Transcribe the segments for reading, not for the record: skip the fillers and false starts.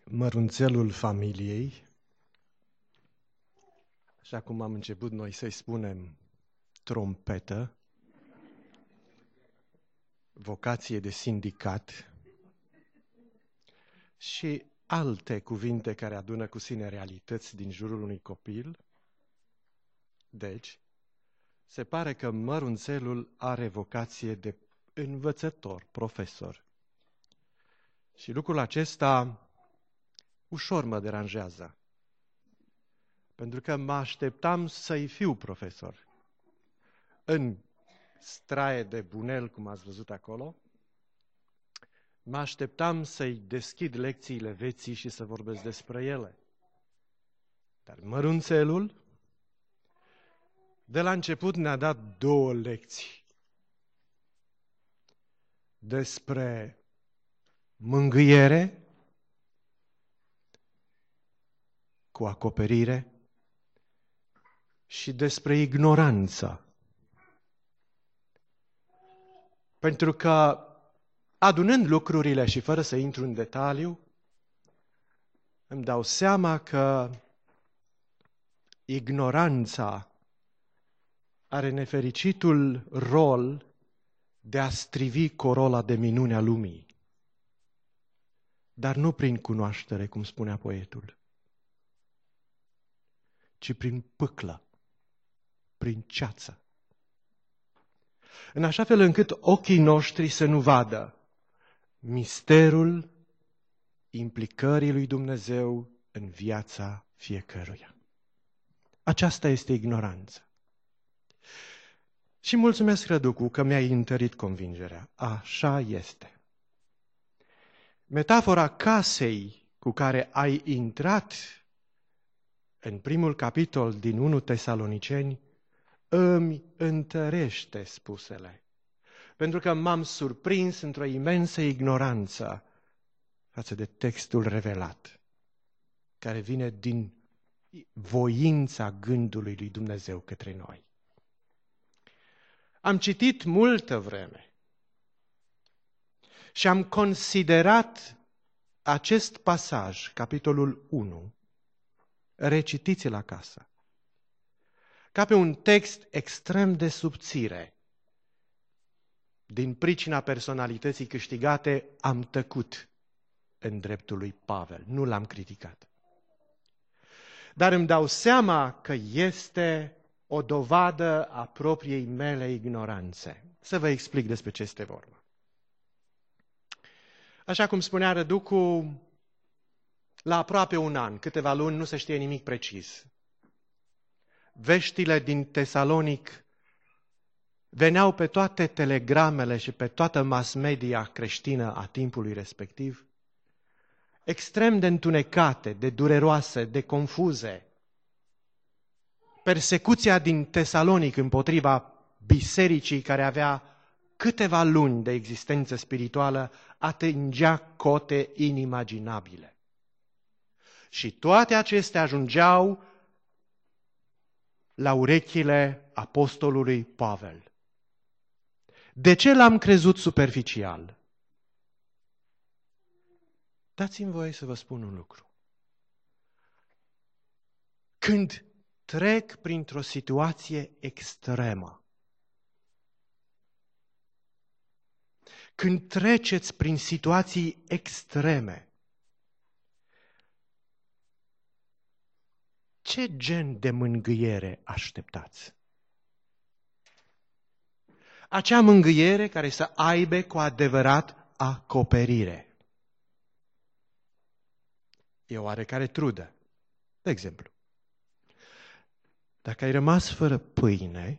mărunțelul familiei, așa cum am început noi să-i spunem trompetă, vocație de sindicat și alte cuvinte care adună cu sine realități din jurul unui copil. Deci, se pare că mărunțelul are vocație de învățător, profesor. Și lucrul acesta ușor mă deranjează, pentru că mă așteptam să-i fiu profesor. În straie de bunel, cum ați văzut acolo, mă așteptam să-i deschid lecțiile vieții și să vorbesc despre ele. Dar mărunțelul, de la început ne-a dat 2 lecții despre mângâiere cu acoperire și despre ignoranță. Pentru că, adunând lucrurile și fără să intru în detaliu, îmi dau seama că ignoranța are nefericitul rol de a strivi corola de minune a lumii, dar nu prin cunoaștere, cum spunea poetul, ci prin pâclă, prin ceață. În așa fel încât ochii noștri să nu vadă misterul implicării lui Dumnezeu în viața fiecăruia. Aceasta este ignoranța. Și mulțumesc, Răducu, că mi-ai întărit convingerea. Așa este. Metafora casei cu care ai intrat în primul capitol din 1 Tesaloniceni îmi întărește spusele, pentru că m-am surprins într-o imensă ignoranță față de textul revelat, care vine din voința gândului lui Dumnezeu către noi. Am citit multă vreme și am considerat acest pasaj, capitolul 1, recitiți-l acasă, ca pe un text extrem de subțire. Din pricina personalității câștigate, am tăcut în dreptul lui Pavel, nu l-am criticat. Dar îmi dau seama că este o dovadă a propriei mele ignoranțe. Să vă explic despre ce este vorba. Așa cum spunea Răducu, la aproape un an, câteva luni, nu se știe nimic precis. Veștile din Tesalonic veneau pe toate telegramele și pe toată mass media creștină a timpului respectiv, extrem de întunecate, de dureroase, de confuze. Persecuția din Tesalonic împotriva bisericii care avea câteva luni de existență spirituală atingea cote inimaginabile. Și toate acestea ajungeau la urechile apostolului Pavel. De ce l-am crezut superficial? Dați-mi voie să vă spun un lucru. Când trec printr-o situație extremă, când treceți prin situații extreme, ce gen de mângâiere așteptați? Acea mângâiere care să aibă cu adevărat acoperire. E oarecare trudă. De exemplu, dacă ai rămas fără pâine,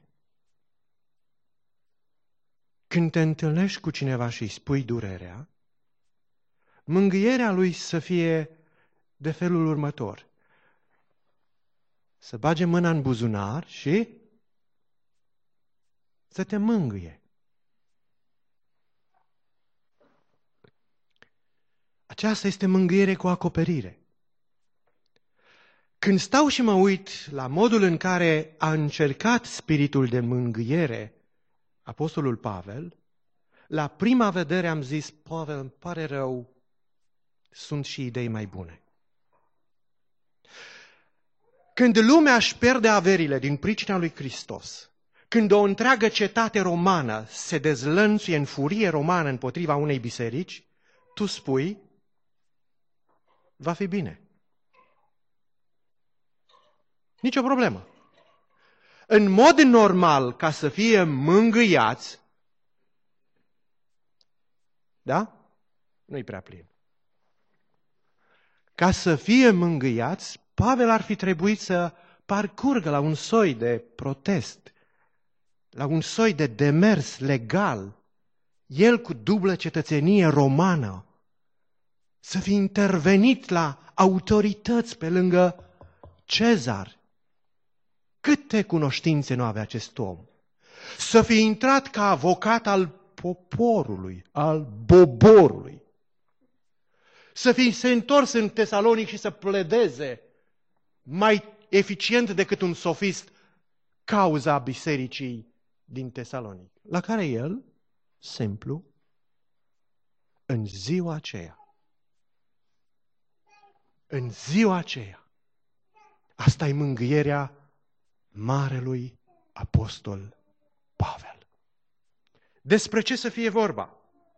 când te întâlnești cu cineva și îi spui durerea, mângâierea lui să fie de felul următor. Să bage mâna în buzunar și să te mângâie. Aceasta este mângâiere cu acoperire. Când stau și mă uit la modul în care a încercat spiritul de mângâiere apostolul Pavel, la prima vedere am zis, Pavel, îmi pare rău, sunt și idei mai bune. Când lumea își pierde averile din pricina lui Hristos, când o întreagă cetate romană se dezlănțuie în furie romană împotriva unei biserici, tu spui, va fi bine. Nicio problemă. În mod normal, ca să fie mângâiați, da? Nu-i prea plin. Ca să fie mângâiați, Pavel ar fi trebuit să parcurgă la un soi de protest, la un soi de demers legal, el cu dublă cetățenie romană, să fi intervenit la autorități pe lângă Cezar. Câte cunoștințe nu avea acest om? Să fi intrat ca avocat al poporului, al boborului. Să fi se întors în Tesalonic și să pledeze mai eficient decât un sofist cauza bisericii din Tesalonic, la care el, simplu, în ziua aceea, asta e mângâierea marelui apostol Pavel. Despre ce să fie vorba?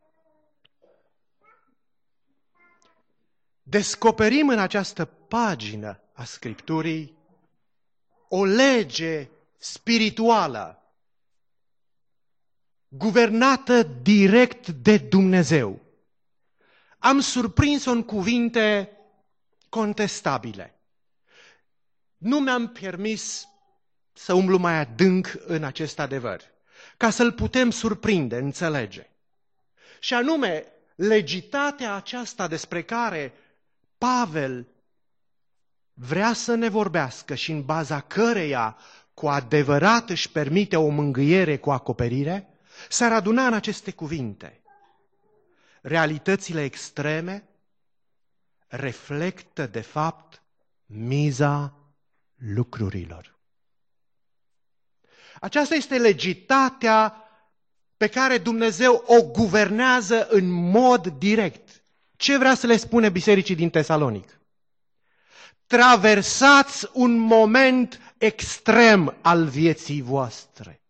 Descoperim în această pagină a Scripturii o lege spirituală, guvernată direct de Dumnezeu. Am surprins-o în cuvinte contestabile. Nu mi-am permis să umblu mai adânc în acest adevăr, ca să-l putem surprinde, înțelege. Și anume, legitatea aceasta despre care Pavel vrea să ne vorbească și în baza căreia cu adevărat își permite o mângâiere cu acoperire, s-ar aduna în aceste cuvinte. Realitățile extreme reflectă, de fapt, miza lucrurilor. Aceasta este legitatea pe care Dumnezeu o guvernează în mod direct. Ce vrea să le spune bisericii din Tesalonic? Traversați un moment extrem al vieții voastre.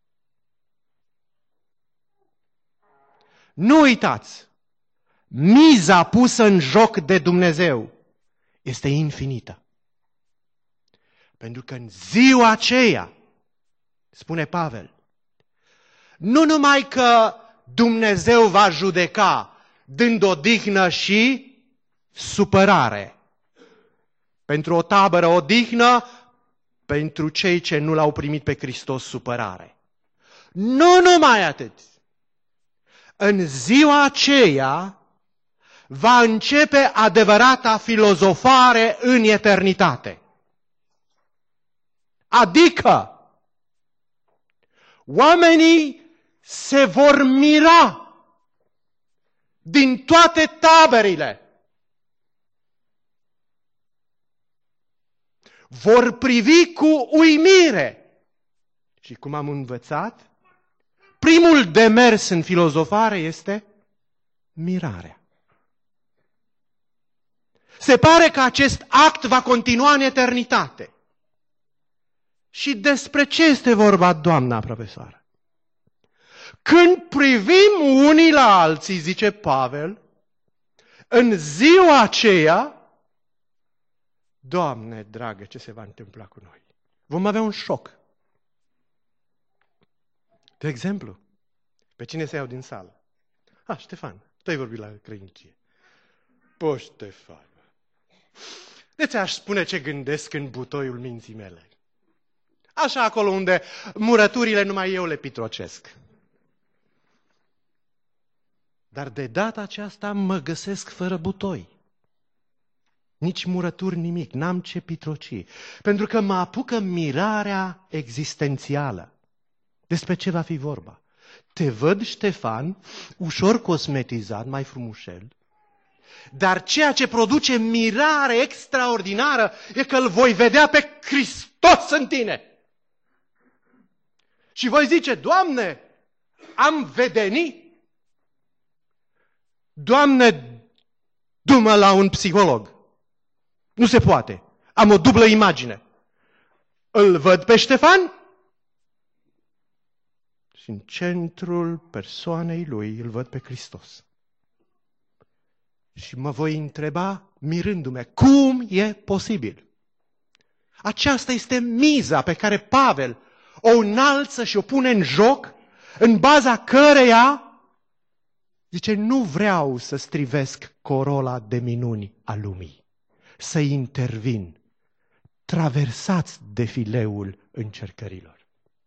Nu uitați, miza pusă în joc de Dumnezeu este infinită. Pentru că în ziua aceea, spune Pavel, nu numai că Dumnezeu va judeca dând odihnă și supărare. Pentru o tabără odihnă, pentru cei ce nu l-au primit pe Hristos supărare. Nu numai atât. În ziua aceea va începe adevărata filozofare în eternitate. Adică oamenii se vor mira din toate taberele. Vor privi cu uimire. Și cum am învățat, primul demers în filozofare este mirarea. Se pare că acest act va continua în eternitate. Și despre ce este vorba, doamna profesoară? Când privim unii la alții, zice Pavel, în ziua aceea, Doamne dragă, ce se va întâmpla cu noi? Vom avea un șoc. De exemplu, pe cine se iau din sală? Ștefan, tu ai vorbit la crăinicie. Ștefan. De ce aș spune ce gândesc în butoiul minții mele? Așa acolo unde murăturile numai eu le pitrocesc. Dar de data aceasta mă găsesc fără butoi. Nici murături, nimic, n-am ce pitroci. Pentru că mă apucă mirarea existențială. Despre ce va fi vorba? Te văd, Ștefan, ușor cosmetizat, mai frumușel, dar ceea ce produce mirare extraordinară e că îl voi vedea pe Hristos în tine. Și voi zice, Doamne, am vedenit. Doamne, du-mă la un psiholog. Nu se poate. Am o dublă imagine. Îl văd pe Ștefan și în centrul persoanei lui îl văd pe Hristos. Și mă voi întreba, mirându-mă, cum e posibil? Aceasta este miza pe care Pavel o înalță și o pune în joc, în baza căreia zice, nu vreau să strivesc corola de minuni a lumii, să intervin. Traversați defileul încercărilor.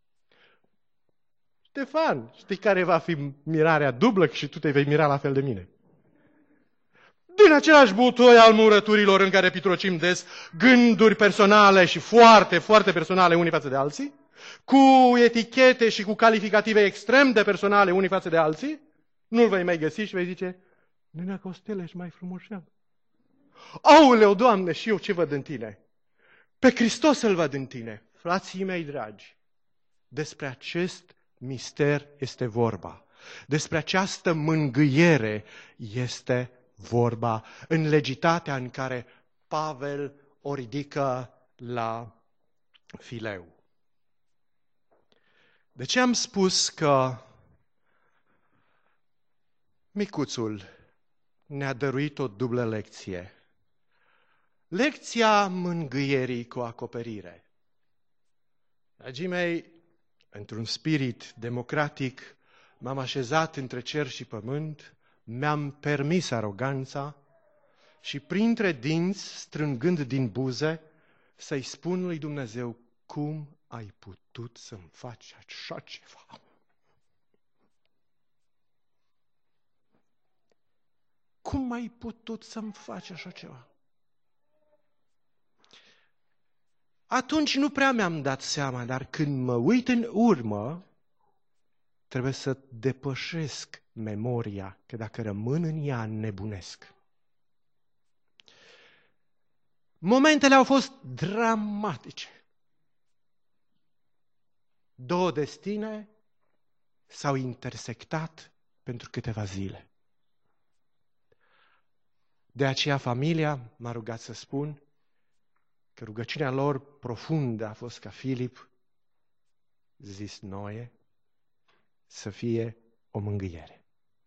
Ștefan, știi care va fi mirarea dublă și tu te vei mira la fel de mine? Din același butoi al murăturilor în care pitrocim des gânduri personale și foarte, foarte personale unii față de alții, cu etichete și cu calificative extrem de personale unii față de alții, nu-l vei mai găsi și vei zice, Nenea Costel, ești mai frumușel. Aoleu, Doamne, și eu ce văd în tine? Pe Hristos îl văd în tine. Frații mei dragi, despre acest mister este vorba. Despre această mângâiere este vorba în legitatea în care Pavel o ridică la fileu. De ce am spus că micuțul ne-a dăruit o dublă lecție? Lecția mângâierii cu acoperire. Dragii mei, într-un spirit democratic, m-am așezat între cer și pământ, mi-am permis aroganța și printre dinți, strângând din buze, să-i spun lui Dumnezeu, cum ai putut să-mi faci așa ceva? Cum ai putut să-mi faci așa ceva? Atunci nu prea mi-am dat seama, dar când mă uit în urmă, trebuie să depășesc memoria, că dacă rămân în ea, nebunesc. Momentele au fost dramatice. 2 destine s-au intersectat pentru câteva zile. De aceea familia m-a rugat să spun că rugăciunea lor profundă a fost ca Filip, zis Noe, să fie o mângâiere.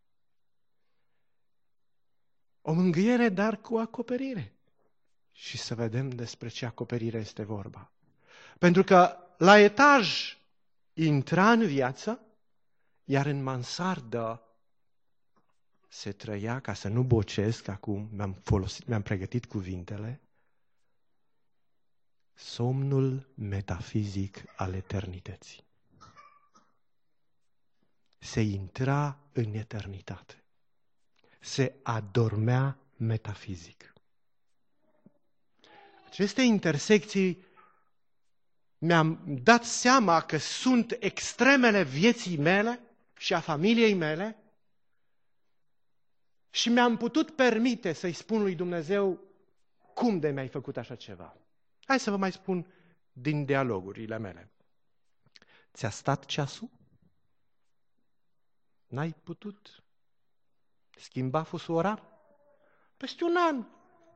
O mângâiere, dar cu acoperire. Și să vedem despre ce acoperire este vorba. Pentru că la etaj intra în viață, iar în mansardă se trăia, ca să nu bocesc, acum mi-am pregătit cuvintele, somnul metafizic al eternității. Se intra în eternitate. Se adormea metafizic. Aceste intersecții mi-am dat seama că sunt extremele vieții mele și a familiei mele și mi-am putut permite să-i spun lui Dumnezeu, cum de mi-ai făcut așa ceva? Hai să vă mai spun din dialogurile mele. Ți-a stat ceasul? N-ai putut schimba fusul orar? Peste un an.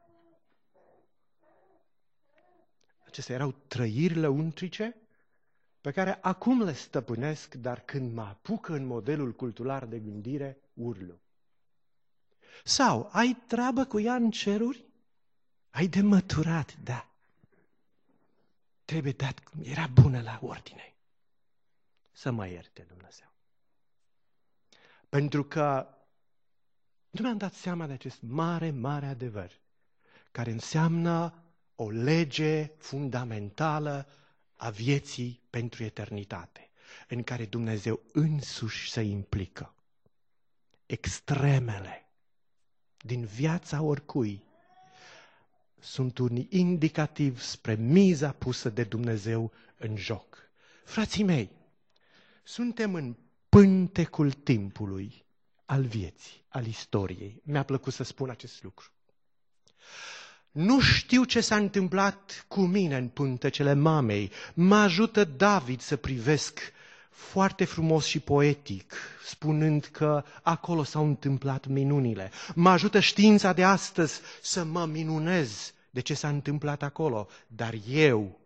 Acestea erau trăiri lăuntrice pe care acum le stăpânesc, dar când mă apucă în modelul cultural de gândire, urlu. Sau, ai treabă cu ea în ceruri? Ai de măturat, da. Trebuie dat, era bună la ordine. Să mă ierte Dumnezeu. Pentru că nu mi-am dat seama de acest mare, mare adevăr, care înseamnă o lege fundamentală a vieții pentru eternitate, în care Dumnezeu însuși se implică. Extremele din viața oricui sunt un indicativ spre miza pusă de Dumnezeu în joc. Frații mei, suntem în pântecul timpului, al vieții, al istoriei. Mi-a plăcut să spun acest lucru. Nu știu ce s-a întâmplat cu mine în pântecele mamei. Mă ajută David să privesc foarte frumos și poetic, spunând că acolo s-au întâmplat minunile. Mă ajută știința de astăzi să mă minunez de ce s-a întâmplat acolo, dar eu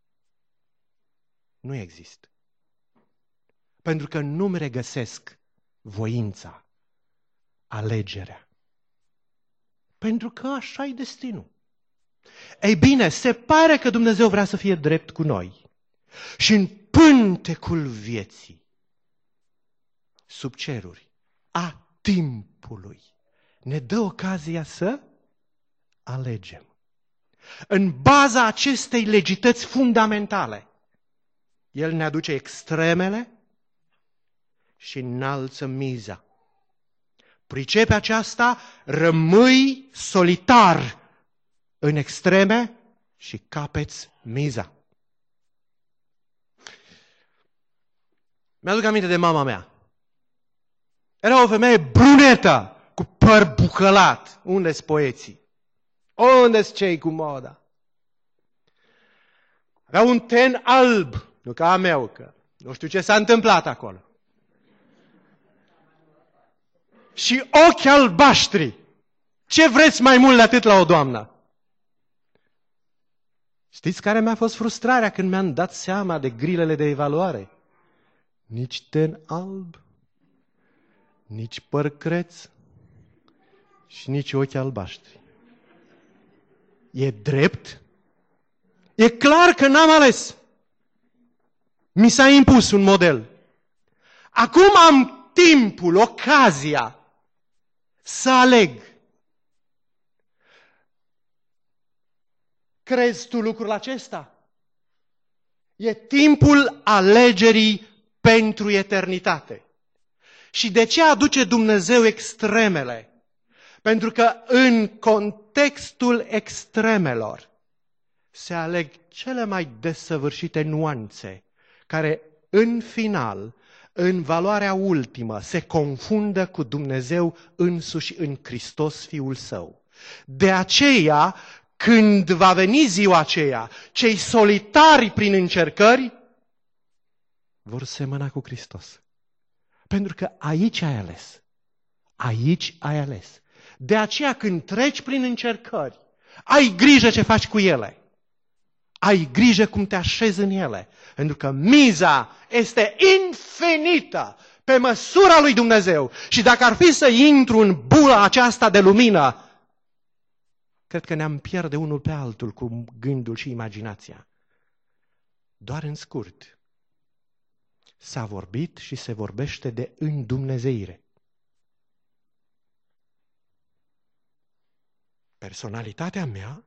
nu exist. Pentru că nu-mi regăsesc voința, alegerea. Pentru că așa e destinul. Ei bine, se pare că Dumnezeu vrea să fie drept cu noi. Și în pântecul vieții, sub ceruri, a timpului, ne dă ocazia să alegem. În baza acestei legități fundamentale, El ne aduce extremele și înalță miza. Pricepe aceasta, rămâi solitar în extreme și capeți miza. Mi-aduc aminte de mama mea. Era o femeie brunetă, cu păr bucălat. Unde-s poeții? Unde-s cei cu moda? Avea un ten alb, nu ca a meu, că nu știu ce s-a întâmplat acolo. Și ochi albaștri. Ce vreți mai mult de atât la o doamnă? Știți care mi-a fost frustrarea când mi-am dat seama de grilele de evaluare? Nici ten alb, nici păr creț și nici ochi albaștri. E drept? E clar că n-am ales. Mi s-a impus un model. Acum am timpul, ocazia să aleg. Crezi tu lucrul acesta? E timpul alegerii pentru eternitate. Și de ce aduce Dumnezeu extremele? Pentru că în contextul extremelor se aleg cele mai desăvârșite nuanțe, care în final, în valoarea ultimă, se confundă cu Dumnezeu însuși în Hristos Fiul Său. De aceea, când va veni ziua aceea, cei solitari prin încercări vor semăna cu Hristos. Pentru că aici ai ales. Aici ai ales. De aceea când treci prin încercări, ai grijă ce faci cu ele. Ai grijă cum te așezi în ele. Pentru că miza este infinită pe măsura lui Dumnezeu. Și dacă ar fi să intru în bula aceasta de lumină, cred că ne-am pierde unul pe altul cu gândul și imaginația. Doar în scurt, s-a vorbit și se vorbește de îndumnezeire. Personalitatea mea,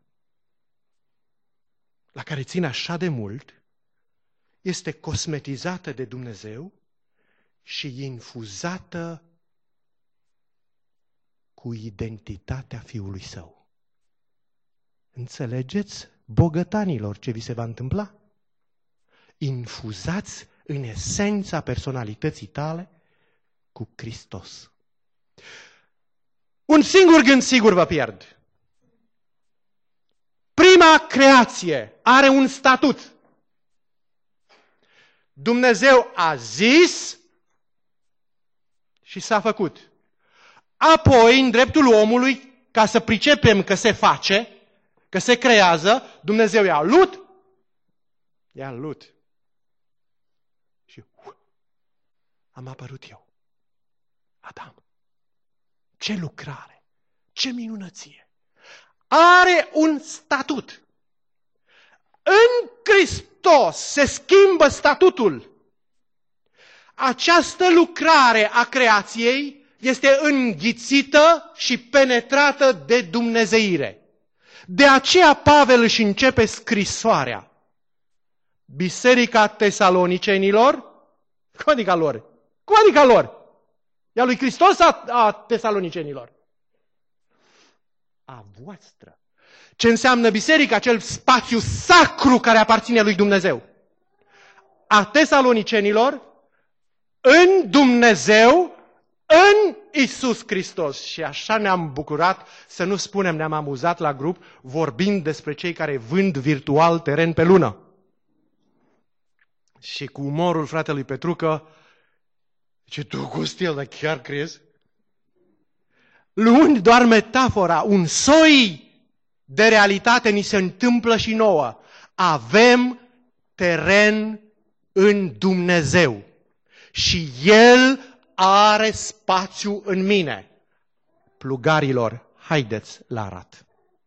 la care țin așa de mult, este cosmetizată de Dumnezeu și infuzată cu identitatea Fiului Său. Înțelegeți, bogătanilor, ce vi se va întâmpla? Infuzați în esența personalității tale cu Hristos. Un singur gând sigur vă pierd. Prima creație are un statut. Dumnezeu a zis și s-a făcut. Apoi, în dreptul omului, ca să pricepem că se face, că se creează, Dumnezeu i-a lut. Și am apărut eu. Adam. Ce lucrare, ce minunăție. Are un statut. În Hristos se schimbă statutul. Această lucrare a creației este înghițită și penetrată de dumnezeire. De aceea Pavel își începe scrisoarea. Biserica Tesalonicenilor, cum adică lor? Cum adică lor? E a lui Hristos a Tesalonicenilor? A voastră. Ce înseamnă biserica? Acel spațiu sacru care aparține lui Dumnezeu. A tesalonicenilor, în Dumnezeu, în Iisus Hristos. Și așa ne-am bucurat, să nu spunem ne-am amuzat la grup, vorbind despre cei care vând virtual teren pe lună. Și cu umorul fratelui Petrucă, ce tu, Costel, dar chiar crezi? Luând doar metafora, un soi de realitate ni se întâmplă și nouă. Avem teren în Dumnezeu și El are spațiu în mine. Plugarilor, haideți la arat.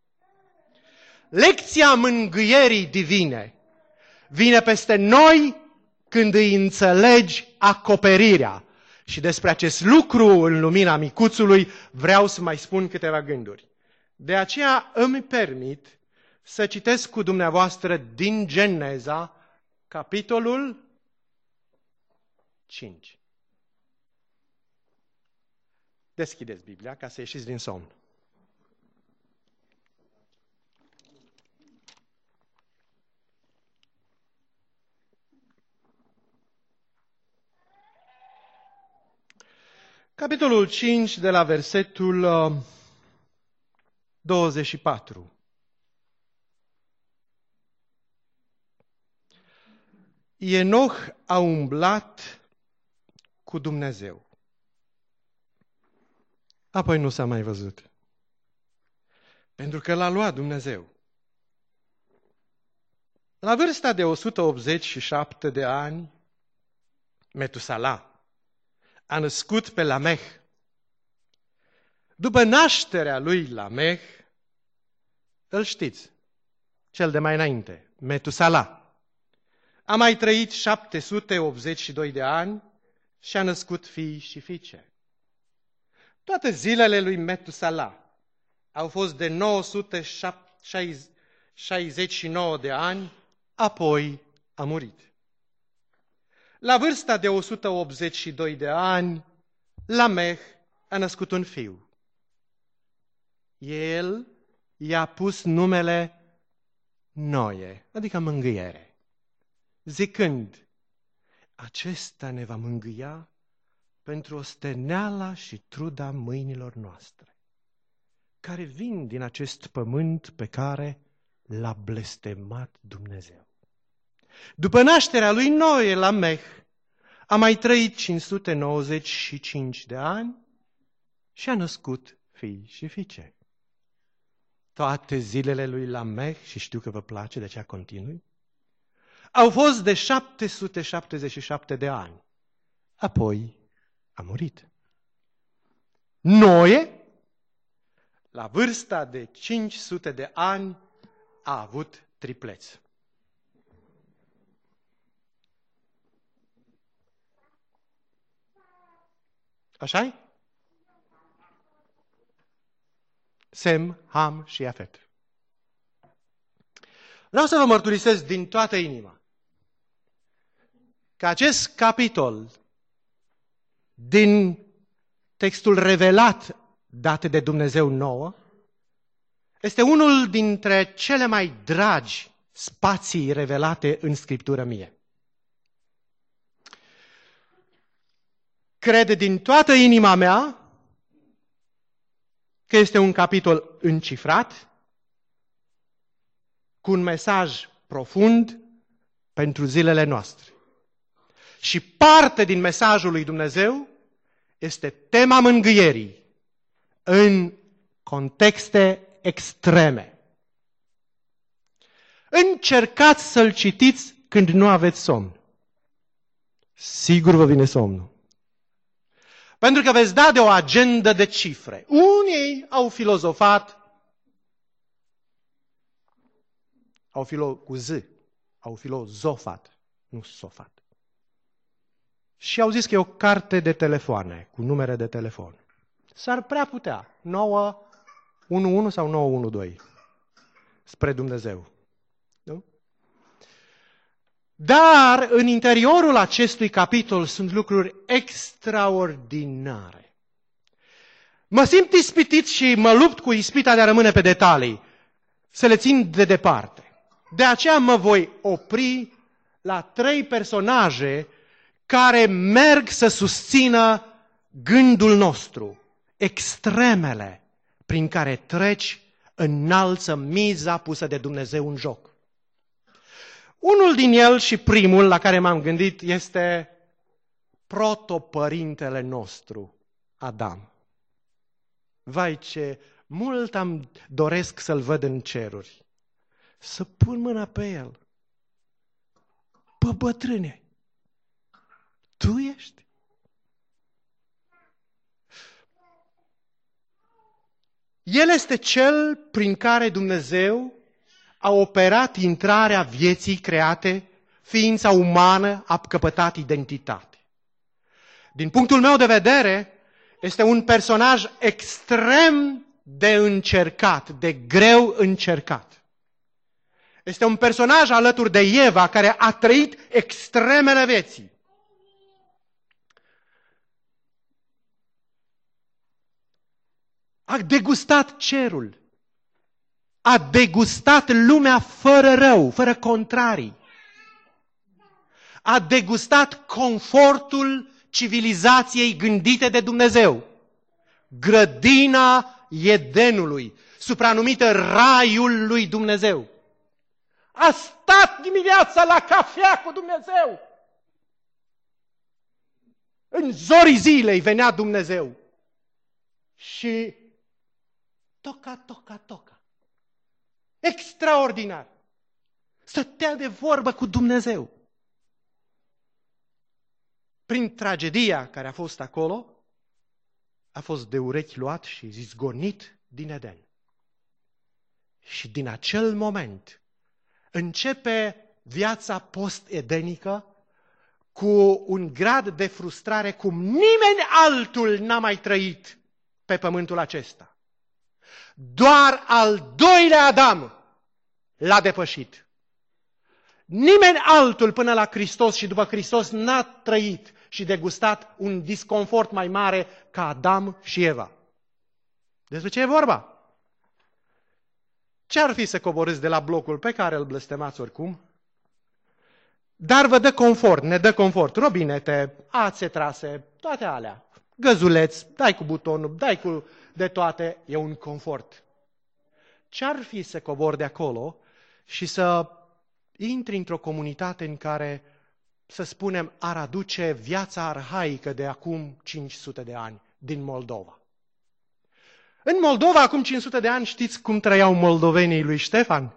Lecția mângâierii divine vine peste noi când îi înțelegi acoperirea. Și despre acest lucru, în lumina micuțului, vreau să mai spun câteva gânduri. De aceea îmi permit să citesc cu dumneavoastră din Geneza, capitolul 5. Deschideți Biblia ca să ieșiți din somn. Capitolul 5, de la versetul 24. Enoch a umblat cu Dumnezeu. Apoi nu s-a mai văzut. Pentru că l-a luat Dumnezeu. La vârsta de 187 de ani, Metusala a născut pe Lameh. După nașterea lui Lameh, îl știți, cel de mai înainte, Metusala, a mai trăit 782 de ani și a născut fii și fiice. Toate zilele lui Metusala au fost de 969 de ani, apoi a murit. La vârsta de 182 de ani, Lameh a născut un fiu. El i-a pus numele Noe, adică mângâiere, zicând, acesta ne va mângâia pentru osteneala și truda mâinilor noastre, care vin din acest pământ pe care l-a blestemat Dumnezeu. După nașterea lui Noe, Lameh a mai trăit 595 de ani și a născut fii și fiice. Toate zilele lui Lameh, și știu că vă place, de aceea continui, au fost de 777 de ani. Apoi a murit. Noe, la vârsta de 500 de ani, a avut tripleți. Așa-i? Sem, Ham și Iafet. Vreau să vă mărturisesc din toată inima că acest capitol din textul revelat dat de Dumnezeu nouă este unul dintre cele mai dragi spații revelate în Scriptură mie. Cred din toată inima mea că este un capitol încifrat, cu un mesaj profund pentru zilele noastre. Și parte din mesajul lui Dumnezeu este tema mângâierii în contexte extreme. Încercați să-l citiți când nu aveți somn. Sigur vă vine somnul. Pentru că veți da de o agendă de cifre. Unii au filozofat, au filozofat, nu sofat. Și au zis că e o carte de telefoane, cu numere de telefon. S-ar prea putea, 911 sau 912, spre Dumnezeu. Nu? Dar în interiorul acestui capitol sunt lucruri extraordinare. Mă simt ispitit și mă lupt cu ispita de a rămâne pe detalii, să le țin de departe. De aceea mă voi opri la 3 personaje care merg să susțină gândul nostru, extremele prin care treci înalță miza pusă de Dumnezeu în joc. Unul din el și primul la care m-am gândit este protopărintele nostru, Adam. Vai, ce mult doresc să-l văd în ceruri. Să pun mâna pe el. Bă, bătrâne, tu ești? El este cel prin care Dumnezeu a operat intrarea vieții create, ființa umană a căpătat identitate. Din punctul meu de vedere, este un personaj extrem de încercat, de greu încercat. Este un personaj alături de Eva care a trăit extremele vieții. A degustat cerul. A degustat lumea fără rău, fără contrarii. A degustat confortul civilizației gândite de Dumnezeu. Grădina Edenului, supranumită raiul lui Dumnezeu. A stat dimineața la cafea cu Dumnezeu. În zorii zilei venea Dumnezeu. Și toca. Extraordinar. Stătea de vorbă cu Dumnezeu. Prin tragedia care a fost acolo, a fost de urechi luat și izgonit din Eden. Și din acel moment începe viața post-edenică cu un grad de frustrare cum nimeni altul n-a mai trăit pe pământul acesta. Doar al doilea Adam l-a depășit. Nimeni altul până la Hristos și după Hristos n-a trăit și degustat un disconfort mai mare ca Adam și Eva. Despre ce e vorba? Ce-ar fi să coborâți de la blocul pe care îl blestemați oricum? Dar vă dă confort, ne dă confort. Robinete, ațe trase, toate alea. Găzuleț, dai cu butonul, dai cu de toate, e un confort. Ce-ar fi să cobori de acolo și să intri într-o comunitate în care, să spunem, ar aduce viața arhaică de acum 500 de ani din Moldova? În Moldova, acum 500 de ani, știți cum trăiau moldovenii lui Ștefan?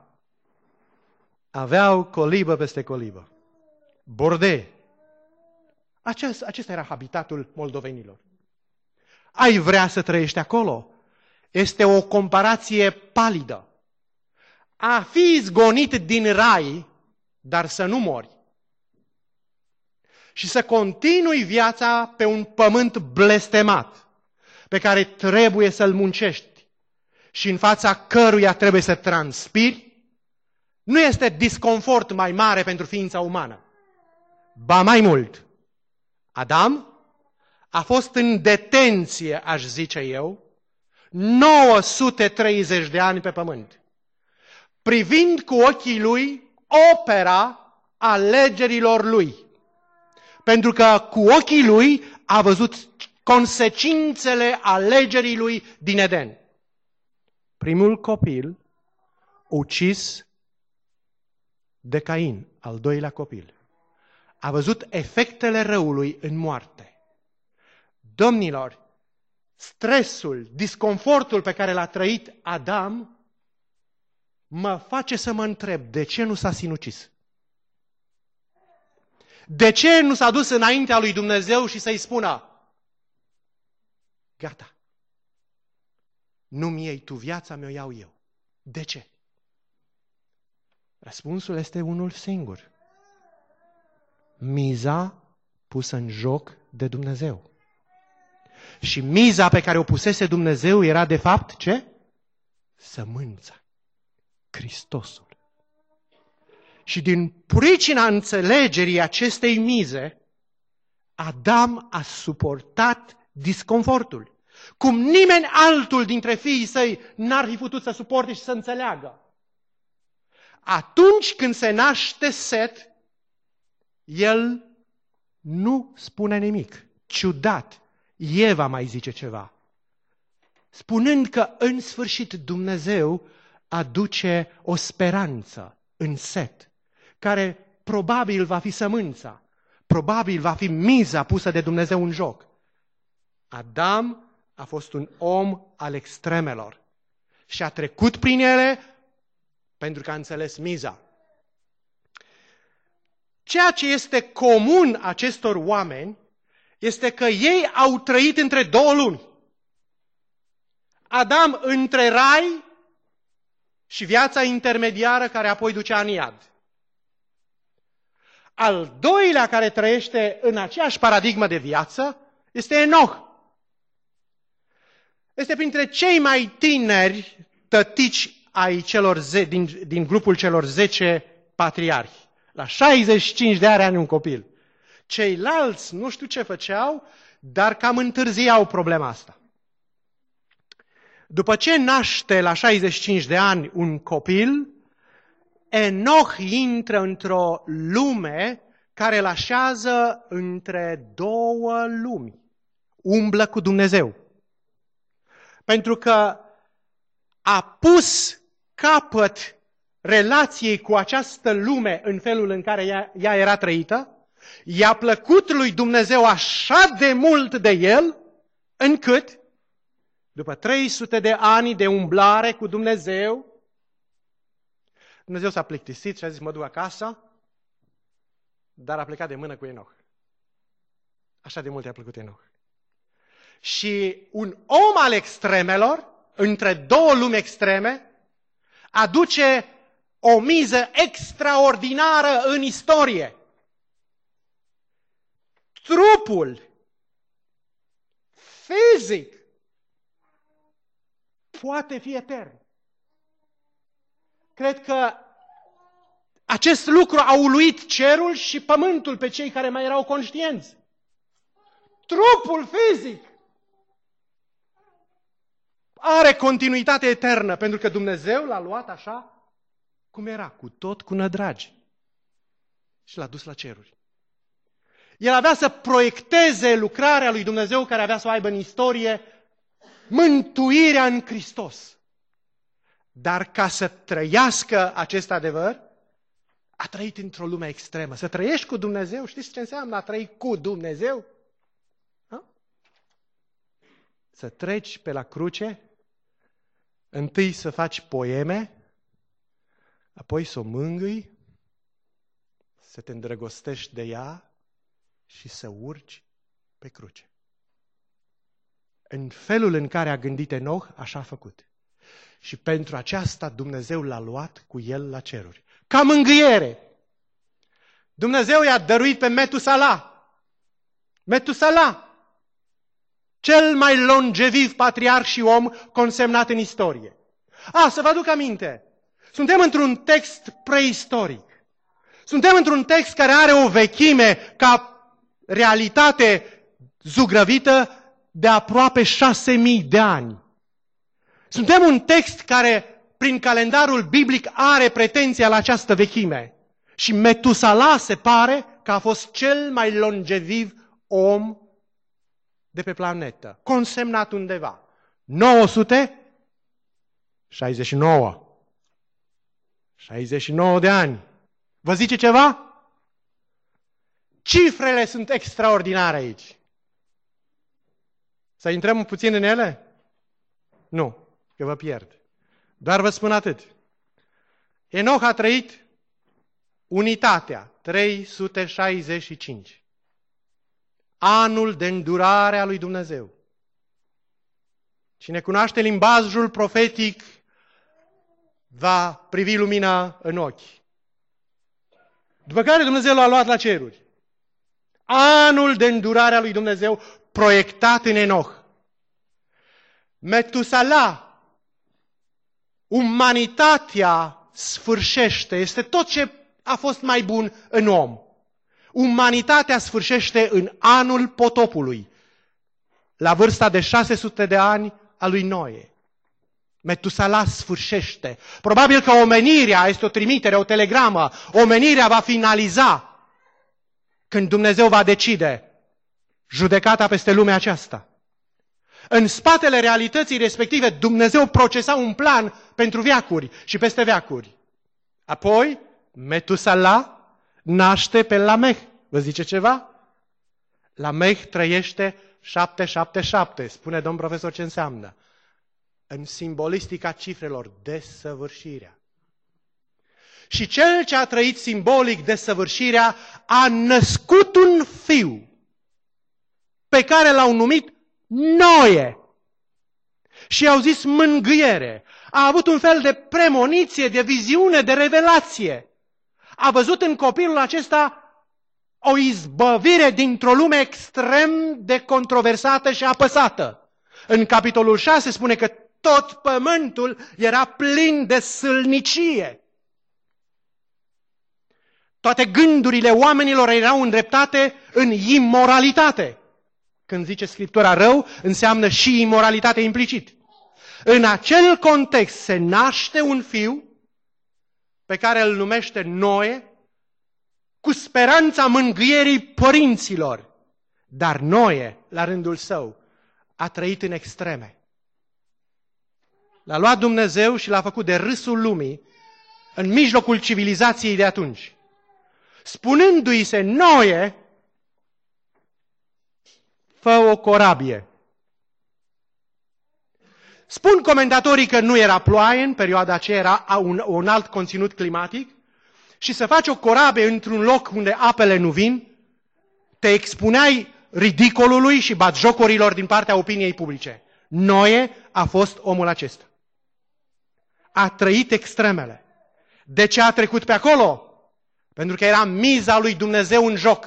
Aveau colibă peste colibă. Bordee. Acesta era habitatul moldovenilor. Ai vrea să trăiești acolo? Este o comparație palidă. A fi izgonit din rai, dar să nu mori. Și să continui viața pe un pământ blestemat, pe care trebuie să-l muncești și în fața căruia trebuie să transpiri, nu este disconfort mai mare pentru ființa umană. Ba mai mult, Adam a fost în detenție, aș zice eu, 930 de ani pe pământ, privind cu ochii lui opera alegerilor lui. Pentru că cu ochii lui a văzut consecințele alegerii lui din Eden. Primul copil ucis de Cain, al doilea copil. A văzut efectele răului în moarte. Domnilor, stresul, disconfortul pe care l-a trăit Adam mă face să mă întreb de ce nu s-a sinucis. De ce nu s-a dus înaintea lui Dumnezeu și să-i spună: gata, nu-mi iei tu viața, mi-o iau eu. De ce? Răspunsul este unul singur. Miza pusă în joc de Dumnezeu. Și miza pe care o pusese Dumnezeu era de fapt ce? Sămânța. Hristosul. Și din pricina înțelegerii acestei mize, Adam a suportat disconfortul. Cum nimeni altul dintre fiii săi n-ar fi putut să suporte și să înțeleagă. Atunci când se naște Set, el nu spune nimic. Ciudat, Eva mai zice ceva. Spunând că în sfârșit Dumnezeu aduce o speranță în Set. care probabil va fi sămânța, probabil va fi miza pusă de Dumnezeu în joc. Adam a fost un om al extremelor și a trecut prin ele pentru că a înțeles miza. Ceea ce este comun acestor oameni este că ei au trăit între două lumi. Adam între rai și viața intermediară care apoi ducea în iad. Al doilea care trăiește în aceeași paradigmă de viață este Enoch. Este printre cei mai tineri tătici ai din grupul celor 10 patriarhi. La 65 de ani are un copil. Ceilalți nu știu ce făceau, dar cam întârziau problema asta. După ce naște la 65 de ani un copil, Enoch intră într-o lume care îl așează între două lumi. Umblă cu Dumnezeu. Pentru că a pus capăt relației cu această lume în felul în care ea era trăită, i-a plăcut lui Dumnezeu așa de mult de el, încât, după 300 de ani de umblare cu Dumnezeu, Dumnezeu s-a plictisit și a zis, mă duc acasă, dar a plecat de mână cu Enoch. Așa de mult i-a plăcut Enoch. Și un om al extremelor, între două lumi extreme, aduce o miză extraordinară în istorie. Trupul fizic poate fi etern. Cred că acest lucru a uluit cerul și pământul pe cei care mai erau conștienți. Trupul fizic are continuitate eternă, pentru că Dumnezeu l-a luat așa cum era, cu tot cu nădragi. Și l-a dus la ceruri. El avea să proiecteze lucrarea lui Dumnezeu care avea să o aibă în istorie, mântuirea în Hristos. Dar ca să trăiască acest adevăr, a trăit într-o lume extremă. Să trăiești cu Dumnezeu, știți ce înseamnă a trăi cu Dumnezeu? Ha? Să treci pe la cruce, întâi să faci poeme, apoi să o mângâi, să te îndrăgostești de ea și să urci pe cruce. În felul în care a gândit Enoch, așa a făcut. Și pentru aceasta Dumnezeu l-a luat cu el la ceruri. Ca mângâiere. Dumnezeu i-a dăruit pe Metusala. Metusala, cel mai longeviv patriarh și om consemnat în istorie. Să vă aduc aminte. Suntem într-un text preistoric. Suntem într-un text care are o vechime ca realitate zugrăvită de aproape 6.000 de ani. Suntem un text care, prin calendarul biblic, are pretenția la această vechime. Și Metusala se pare că a fost cel mai longeviv om de pe planetă. Consemnat undeva. 969. 69 de ani. Vă zice ceva? Cifrele sunt extraordinare aici. Să intrăm puțin în ele? Nu, că vă pierd. Doar vă spun atât. Enoch a trăit unitatea, 365. Anul de îndurare a lui Dumnezeu. Cine cunoaște limbajul profetic va privi lumina în ochi. După care Dumnezeu l-a luat la ceruri. Anul de îndurare a lui Dumnezeu proiectat în Enoch. Metusala, umanitatea sfârșește, este tot ce a fost mai bun în om. Umanitatea sfârșește în anul potopului, la vârsta de 600 de ani a lui Noe. Metusala sfârșește. Probabil că omenirea, este o trimitere, o telegramă, omenirea va finaliza când Dumnezeu va decide judecata peste lumea aceasta. În spatele realității respective, Dumnezeu procesa un plan pentru veacuri și peste veacuri. Apoi, Metusala naște pe Lameh. Vă zice ceva? Lameh trăiește 777. Spune domn profesor ce înseamnă. În simbolistica cifrelor, desăvârșirea. Și cel ce a trăit simbolic desăvârșirea a născut un fiu pe care l-au numit Noe. Și i-au zis mângâiere. A avut un fel de premoniție, de viziune, de revelație. A văzut în copilul acesta o izbăvire dintr-o lume extrem de controversată și apăsată. În capitolul 6 spune că tot pământul era plin de sâlnicie. Toate gândurile oamenilor erau îndreptate în imoralitate. Când zice Scriptura rău, înseamnă și imoralitate implicit. În acel context se naște un fiu pe care îl numește Noe, cu speranța mângâierii părinților. Dar Noe, la rândul său, a trăit în extreme. L-a luat Dumnezeu și l-a făcut de râsul lumii în mijlocul civilizației de atunci. Spunându-i se Noe, fă o corabie. Spun comentatorii că nu era ploaie în perioada aceea, era un alt conținut climatic, și să faci o corabie într-un loc unde apele nu vin, te expuneai ridicolului și batjocorilor din partea opiniei publice. Noe a fost omul acesta. A trăit extremele. De ce a trecut pe acolo? Pentru că era miza lui Dumnezeu în joc.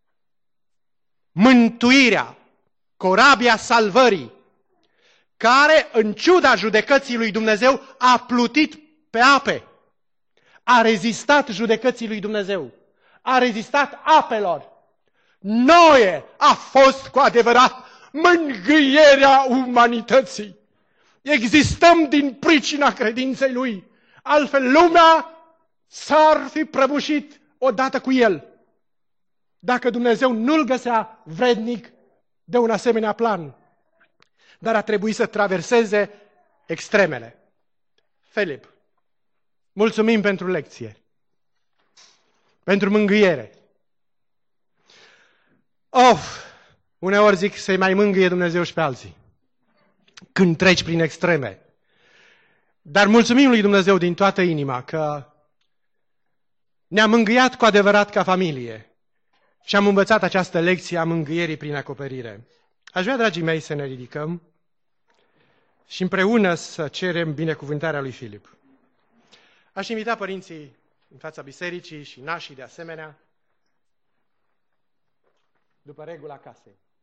Mântuirea, corabia salvării, care, în ciuda judecății lui Dumnezeu, a plutit pe ape. A rezistat judecății lui Dumnezeu. A rezistat apelor. Noe a fost cu adevărat mângâierea umanității. Existăm din pricina credinței lui. Altfel lumea s-ar fi prăbușit odată cu el. Dacă Dumnezeu nu-l găsea vrednic de un asemenea plan. Dar a trebuit să traverseze extremele. Filip, mulțumim pentru lecție. Pentru mângâiere. Uneori zic să-i mai mângâie Dumnezeu și pe alții. Când treci prin extreme. Dar mulțumim lui Dumnezeu din toată inima că ne-a mângâiat cu adevărat ca familie. Și am învățat această lecție a mângâierii prin acoperire. Aș vrea, dragii mei, să ne ridicăm și împreună să cerem binecuvântarea lui Filip. Aș invita părinții în fața bisericii și nașii de asemenea, după regula casei.